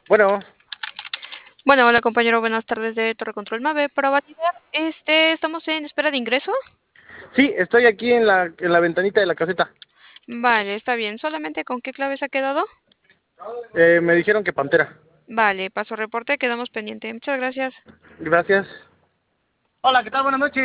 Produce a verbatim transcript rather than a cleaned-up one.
Bueno, Bueno, hola compañero, buenas tardes de Torre Control Mave. Para validar, este, estamos en espera de ingreso. sí, estoy aquí en la, en la ventanita de la caseta. Vale, está bien. ¿Solamente con qué clave se ha quedado? Eh, me dijeron que Pantera. Vale, paso reporte, quedamos pendiente. Muchas gracias. Gracias. Hola, ¿qué tal? Buenas noches.